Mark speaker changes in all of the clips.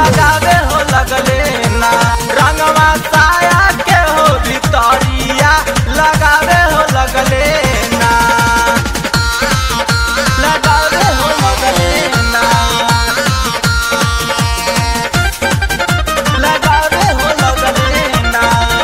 Speaker 1: लगावे हो लगले ना रंगवा साया के हो भितरिया लगावे हो लगले ना लगावे हो लगले ना लगावे हो लगले ना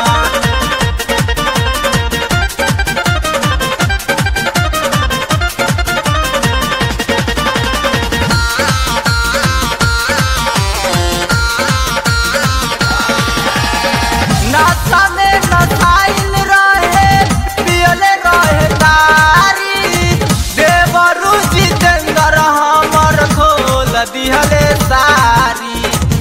Speaker 1: नाता में नसाइल रहे पियले रहे तारी देवरु जितेंद्र हमर खोल दिहले सारी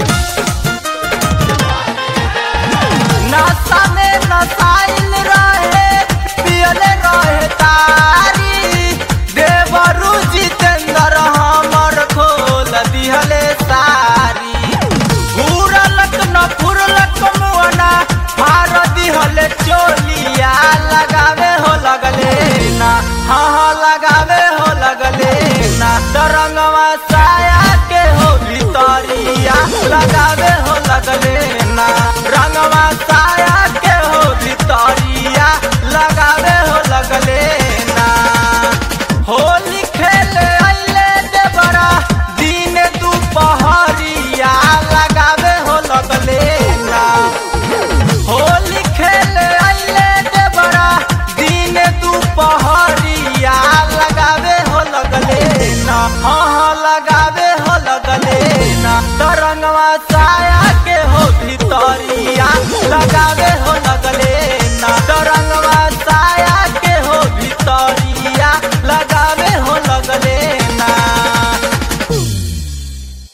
Speaker 1: नाता में नसाइल रहे पियले रहे तारी देवरु जितेंद्र हमर खोल दिहले सारी घूरलक न फुरलक मुअना मार दिहले चोलिया लगावे हो लगले ना हाँ लगावे हो लगले ना तरंगवा साया के हो भितरिया लगावे हो लगले ना रंगवा साया के हो भितरिया लगावे हो लगले ना होली खेले अइले देवरा दिन दुपहरिया लगावे हो लगले ना होली खेले अइले देवरा दिन दुपहरिया लगावे हो लगले ना हाँ लगावे हो लगले ना तरंगवा साया के हो भितरिया लगावे हो